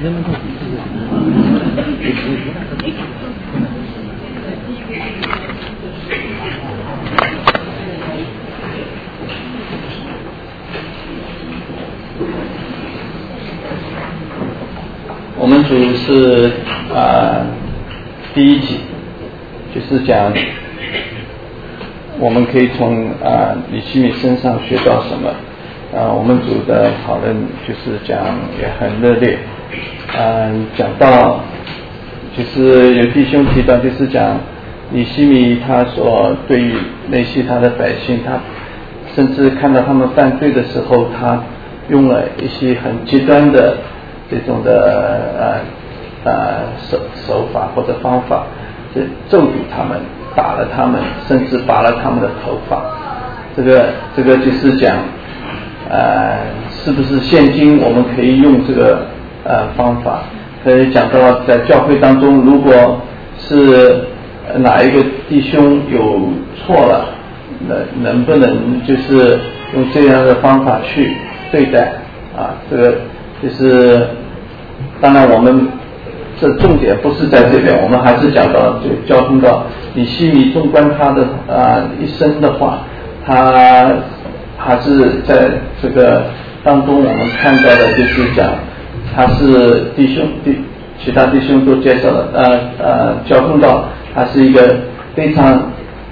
我们主是第一集，就是讲我们可以从李希米身上学到什么。我们组的讨论就是讲也很热烈，讲到就是有弟兄提到，就是讲李希米他所对于那些他的百姓，他甚至看到他们犯罪的时候，他用了一些很极端的这种的手法或者方法，咒诅他们，打了他们，甚至拔了他们的头发。这个就是讲是不是现今我们可以用这个方法？可以讲到在教会当中，如果是哪一个弟兄有错了，能不能就是用这样的方法去对待这个就是当然我们这重点不是在这边，我们还是讲到就交通到李希米纵观他的一生的话，他还是在这个当中我们看到的就是讲他是其他弟兄都介绍了交通到他是一个非常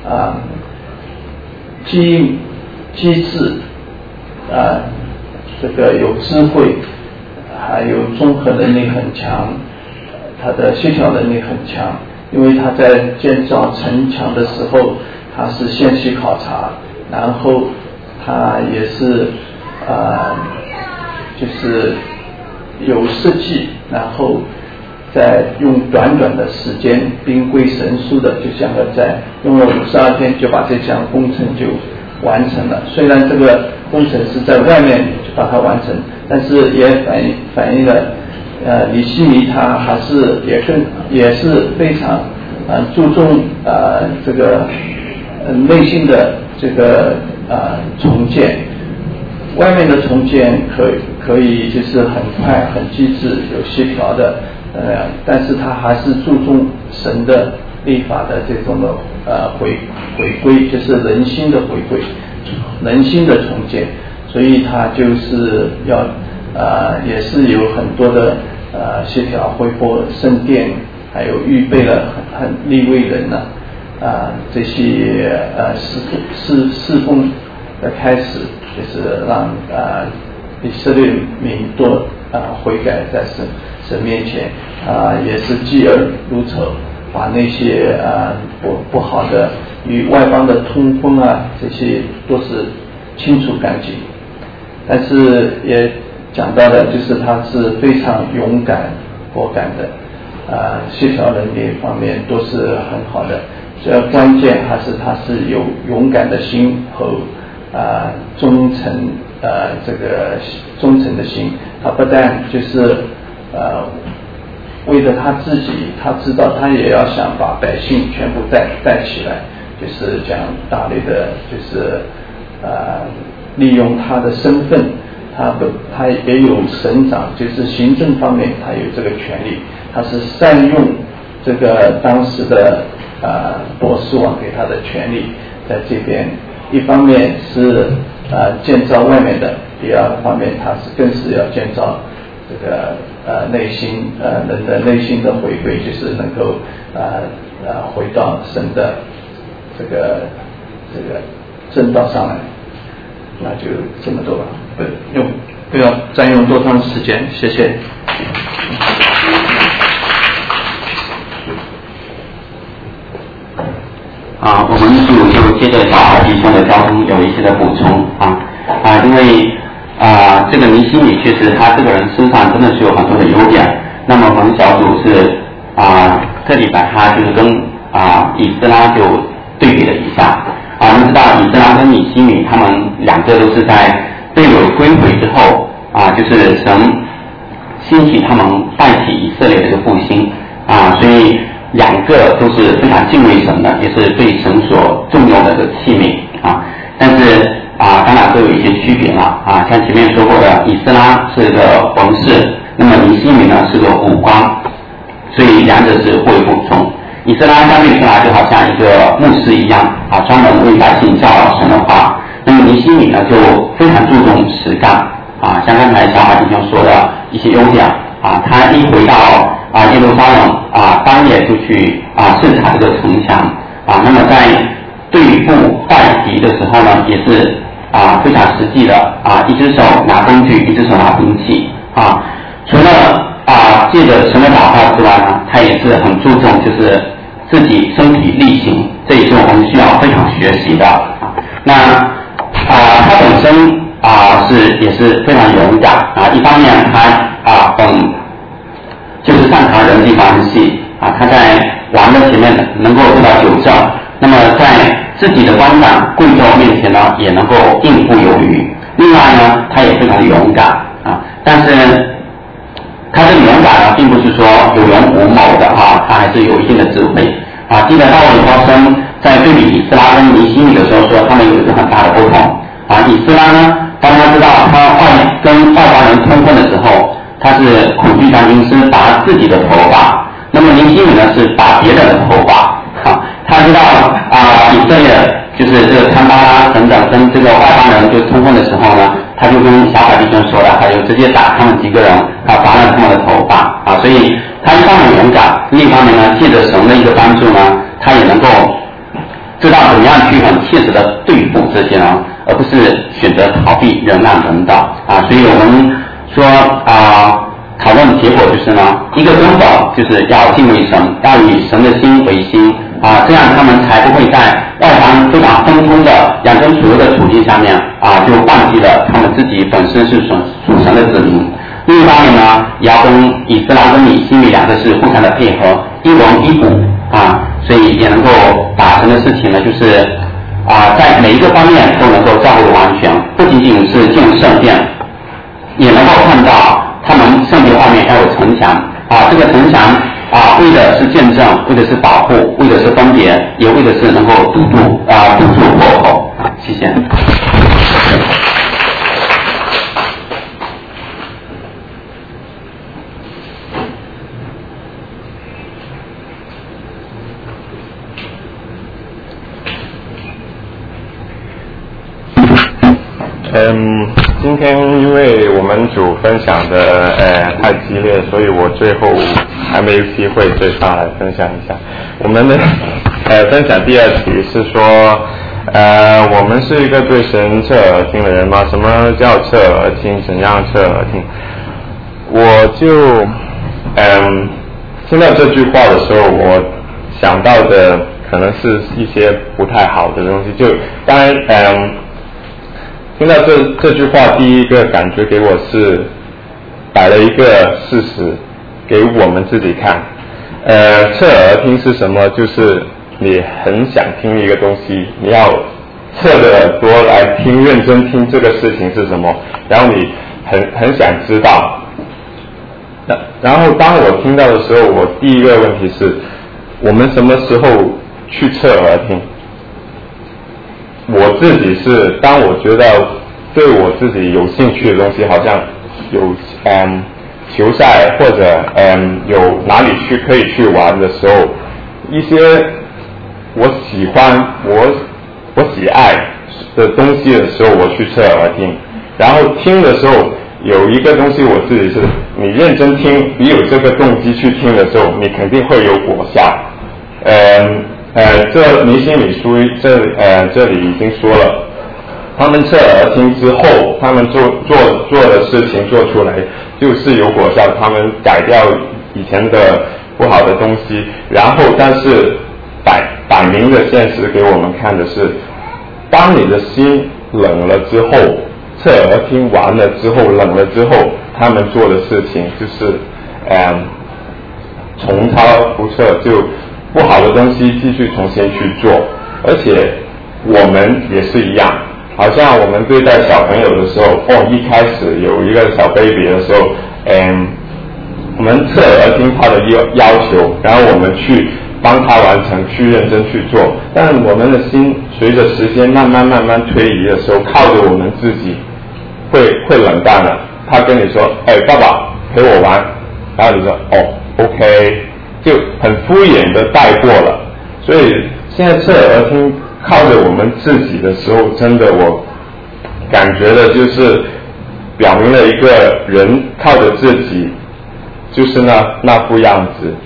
机智这个有智慧，还有综合能力很强，他的协调能力很强，因为他在建造城墙的时候他是先去考察，然后他也是就是有设计，然后再用短短的时间兵归神速的，就像在用了52天就把这项工程就完成了。虽然这个工程是在外面就把它完成，但是也反映了李希米他还是也是非常注重这个内心的这个重建。外面的重建可以就是很快很机智有协调的但是他还是注重神的立法的这种的回归，就是人心的回归，人心的重建，所以他就是要也是有很多的协调恢复圣殿，还有预备了很利未人这些侍奉的开始，就是让以色列民多悔改在神面前也是继而如仇，把那些不好的与外邦的通婚这些都是清除干净。但是也讲到的就是他是非常勇敢果敢的协调能力方面都是很好的，这关键还是他是有勇敢的心和忠诚这个忠诚的心。他不但就是为了他自己，他知道他也要想把百姓全部带起来，就是讲大力的就是利用他的身份，他也有省长，就是行政方面他有这个权利，他是善用这个当时的波斯王给他的权利，在这边一方面是建造外面的，第二方面他是更是要建造这个内心人的内心的回归，就是能够回到神的这个正道上来。那就这么多吧，不要占用多长时间，谢谢。 我们就接着小孩弟兄的交通有一些的补充因为这个尼希米确实他这个人身上真的是有很多的优点，那么我们小组是特地把他就是跟以斯拉就对比了一下我们知道以斯拉跟尼希米他们两个都是在被掳归回之后就是神兴起他们带起以色列的这个复兴所以两个都是非常敬畏神的，也是对神所重用的这个器皿但是当然都有一些区别了像前面说过的，以斯拉是个皇室那么尼希米呢是个武官，所以两者是互为补充。以斯拉相对出来就好像一个牧师一样啊，专门为百姓教导神的话。那么尼希米呢就非常注重实干啊，像刚才小马弟兄说的一些优点啊，他一回到耶路撒冷啊，当夜就去视察这个城墙啊，那么在对付坏敌的时候呢，也是非常实际的啊，一只手拿工具，一只手拿兵器啊。除了借着神的祷告之外呢，他也是很注重就是自己身体力行，这也是我们需要非常学习的。那他本身也是非常勇敢啊，一方面他就是擅长人际关系啊，他在王的前面能够做到纠正，那么在自己的官长贵胄面前呢，也能够应付有余。另外呢，他也非常勇敢啊，但是他这个勇敢呢，并不是说有勇无谋的他还是有一定的智慧啊。记得大卫高僧在对比以斯拉跟尼希米的时候说，他们有一个很大的不同啊。以斯拉呢，当他知道他跟外邦人通婚的时候，他是苦居当军师拔自己的头发，那么尼希米呢是拔别人的头发他知道以色列就是这个参巴拉等等跟这个外邦人就通婚的时候呢，他就跟小海弟兄说了，他就直接打他们几个人拔了他们的头发所以他一方面勇敢，另一方面呢，借着神的一个帮助呢，他也能够知道怎么样去很切实的对付这些人，而不是选择逃避忍让等等所以我们说讨论结果就是呢，一个根本就是要敬畏神，要以神的心为心这样他们才不会在外邦非常纷通的养尊处优的处境下面就忘记了他们自己本身是属神的子民。另一方面呢，也要跟以斯拉跟尼希米两个是互相的配合，一文一武所以也能够把神的事情呢，就是在每一个方面都能够照顾完全，不仅仅是建圣殿，也能够看到他们圣殿外面要有城墙这个城墙为的是见证，为的是保护，为的是分别，也为的是能够堵住破口谢谢。 今天因为我们组分享的太激烈，所以我最后还没有机会再上来分享一下。我们的分享第二题是说我们是一个对神侧耳听的人吗？什么叫侧耳听？怎样侧耳听？我就听到这句话的时候，我想到的可能是一些不太好的东西。就当然听到这句话，第一个感觉给我是摆了一个事实给我们自己看。侧耳听是什么？就是你很想听一个东西，你要侧着耳朵来听，认真听这个事情是什么，然后你很想知道。然后当我听到的时候，我第一个问题是，我们什么时候去侧耳听？我自己是当我觉得对我自己有兴趣的东西，好像有球赛或者有哪里可以去玩的时候，一些我喜欢我喜爱的东西的时候，我去侧耳听。然后听的时候有一个东西我自己是，你认真听，你有这个动机去听的时候，你肯定会有果效。这尼希米书这里已经说了，他们侧耳听之后，他们做的事情做出来就是有果效，他们改掉以前的不好的东西，然后但是摆明的现实给我们看的是，当你的心冷了之后，侧耳听完了之后，冷了之后，他们做的事情就是重蹈覆辙，就不好的东西继续重新去做。而且我们也是一样，好像我们对待小朋友的时候，一开始有一个小 baby 的时候，我们侧耳听他的要求，然后我们去帮他完成，去认真去做。但我们的心随着时间慢慢推移的时候，靠着我们自己会冷淡了。他跟你说，爸爸， 陪我玩，然后就说哦 OK， 就很敷衍的带过了。所以现在侧耳听靠着我们自己的时候，真的我感觉的就是表明了一个人靠着自己就是那副样子，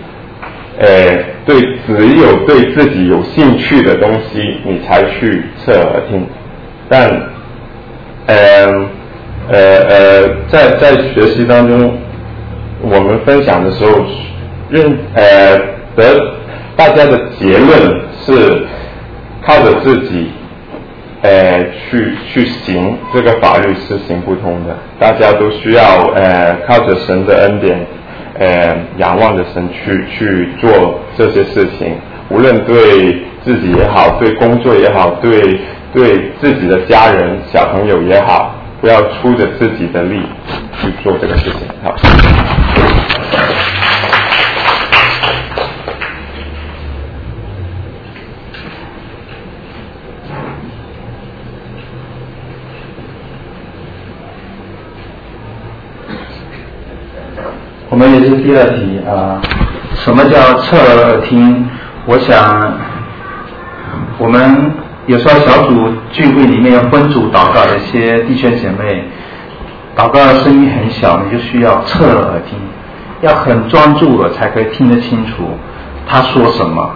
只有对自己有兴趣的东西你才去侧耳听。但在学习当中我们分享的时候大家的结论是靠着自己去行这个法律是行不通的，大家都需要靠着神的恩典仰望着神去做这些事情，无论对自己也好，对工作也好，对自己的家人小朋友也好，不要出着自己的力去做这个事情。好， 我们也是第二题啊，什么叫侧耳听？我想我们有时候小组聚会里面要分组祷告的一些弟兄姐妹，祷告的声音很小，你就需要侧耳听，要很专注了才可以听得清楚他说什么。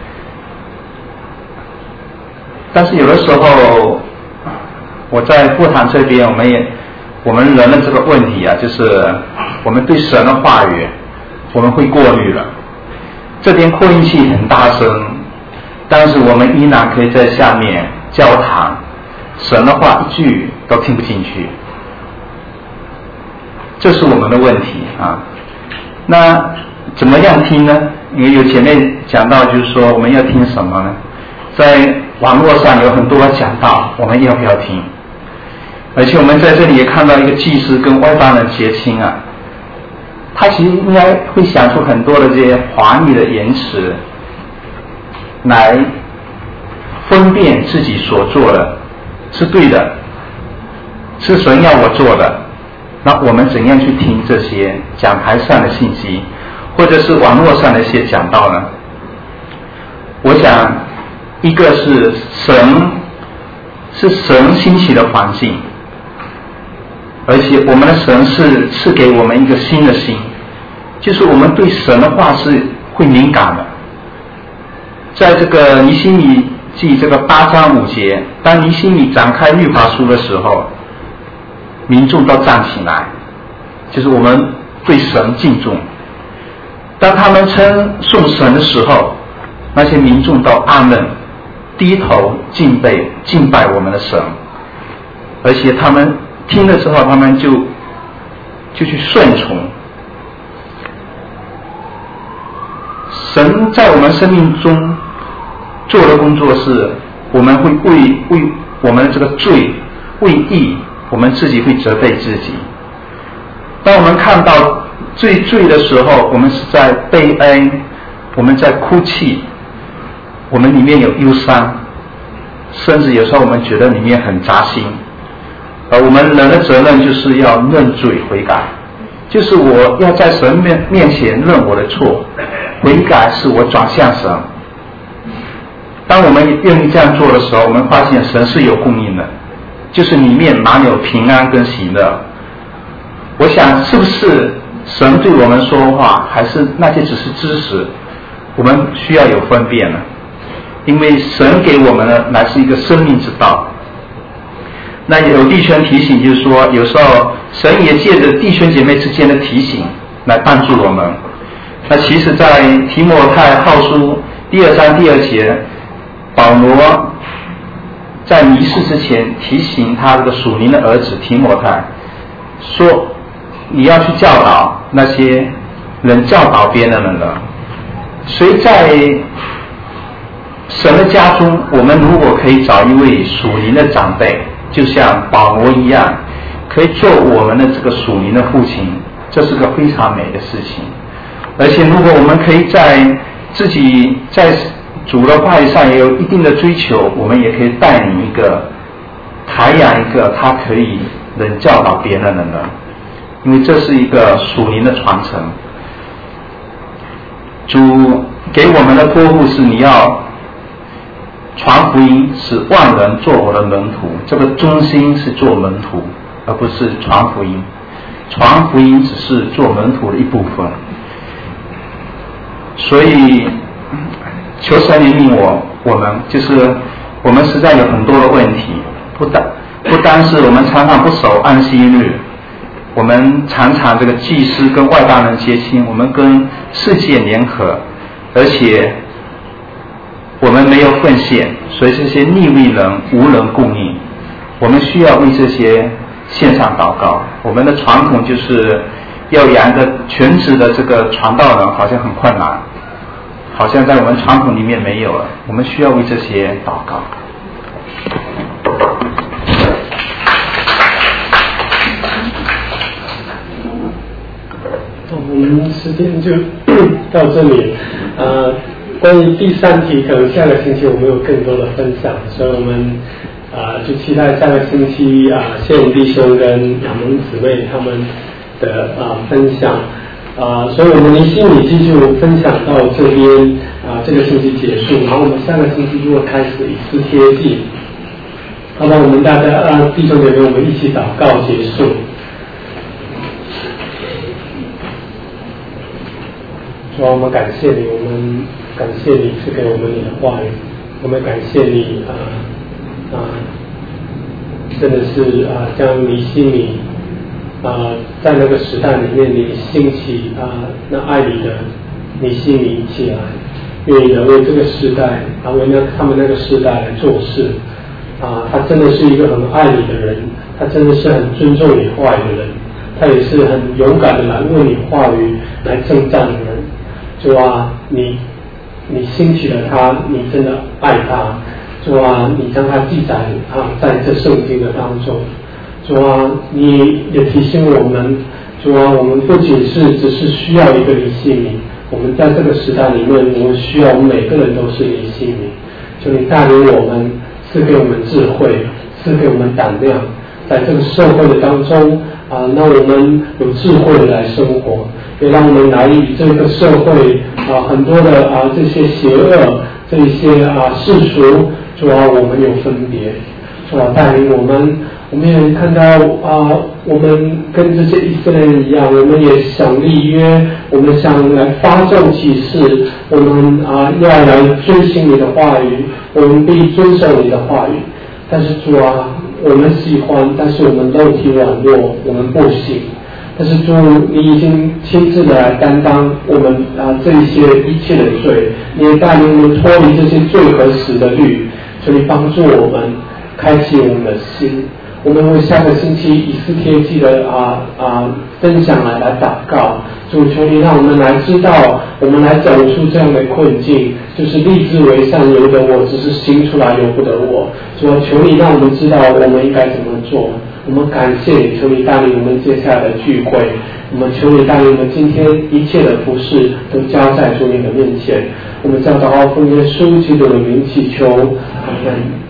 但是有的时候我在布坛这边，我们人的这个问题啊，就是我们对神的话语我们会过滤了，这边扩音器很大声，但是我们依然可以在下面交谈，神的话一句都听不进去，这是我们的问题啊。那怎么样听呢？因为有前面讲到就是说我们要听什么呢？在网络上有很多讲道，我们要不要听？而且我们在这里也看到一个祭司跟外邦人结亲啊，他其实应该会想出很多的这些华丽的言辞来分辨自己所做的是对的，是神要我做的。那我们怎样去听这些讲台上的信息，或者是网络上的一些讲道呢？我想一个是神兴起的环境，而且我们的神是赐给我们一个新的心，就是我们对神的话是会敏感的。在这个尼希米记这个8章5节，当尼希米展开律法书的时候，民众都站起来，就是我们对神敬重。当他们称颂神的时候，那些民众都阿们，低头敬拜我们的神，而且他们听了之后，他们就去顺从。神在我们生命中做的工作是，我们会为我们的这个罪为义，我们自己会责备自己。当我们看到罪的时候，我们是在悲哀，我们在哭泣，我们里面有忧伤，甚至有时候我们觉得里面很扎心。而我们人的责任就是要认罪悔改，就是我要在神面前认我的错，悔改是我转向神。当我们愿意这样做的时候，我们发现神是有供应的，就是里面满有平安跟喜乐。我想是不是神对我们说话，还是那些只是知识，我们需要有分辨呢？因为神给我们的乃是一个生命之道。那有弟兄提醒，就是说有时候神也借着弟兄姐妹之间的提醒来帮助我们。那其实在提摩太后书2章2节，保罗在离世之前提醒他这个属灵的儿子提摩太说，你要去教导那些人，教导别人的人。所以在神的家中，我们如果可以找一位属灵的长辈，就像保罗一样，可以做我们的这个属灵的父亲，这是个非常美的事情。而且如果我们可以在自己在主的话语上也有一定的追求，我们也可以带领培养一个他可以能教导别人的人。 因为这是一个属灵的传承。主给我们的托付是你要传福音，使万人做我的门徒，这个中心是做门徒，而不是传福音。传福音只是做门徒的一部分。所以求神怜悯我们，就是我们实在有很多的问题，不单是我们常常不守安息日，我们常常这个祭司跟外邦人结亲，我们跟世界联合，而且我们没有奉献，所以这些逆位人无人供应。我们需要为这些献上祷告。我们的传统就是要养一个全职的这个传道人，好像很困难，好像在我们传统里面没有了。我们需要为这些祷告。 我们时间就到这里。关于第3题，可能下个星期我们有更多的分享，所以我们就期待下个星期谢勇弟兄跟亚蒙姊妹他们的分享。所以我们离心理记就分享到这边这个星期结束，然后我们下个星期就会开始以斯帖记。好吧，我们大家弟兄姐妹，我们一起祷告结束。主啊，我们感谢你，我们感谢你赐给我们你的话语，我们感谢你真的是将你心里在那个时代里面你兴起那爱你的你心里起来，愿意的为这个时代为他们那个时代来做事他真的是一个很爱你的人，他真的是很尊重你话语的人，他也是很勇敢的来为你话语来征战的人。主啊，你兴起了他，你真的爱他。主啊，你将他记载在这圣经的当中。主啊，你也提醒我们，主啊，我们不仅只是需要一个尼西米，我们在这个时代里面，我们需要我们每个人都是尼西米。求你带领我们，赐给我们智慧，赐给我们胆量，在这个社会的当中让我们有智慧的来生活，也让我们来与这个社会很多的这些邪恶，这些世俗，主啊，我们有分别，主啊，带领我们也看到我们跟这些以色列人一样，我们也想立约，我们想来发众启示，我们要来遵行你的话语，我们必遵守你的话语。但是主啊，我们喜欢，但是我们肉体软弱，我们不行。但是主，你已经亲自的来担当我们这些一切的罪，你也带领我们脱离这些罪和死的律，求你帮助我们开启我们的心。我们为下个星期以斯帖记的分享来祷告，主求你让我们来知道，我们来走出这样的困境，就是立志为善由得我，只是行出来由不得我。主求你让我们知道我们应该怎么做。我们感谢你，求你带领我们接下来的聚会，我们求你带领我们今天一切的服事都交在主你的面前。我们将祷告奉耶稣基督的名祈求，阿门。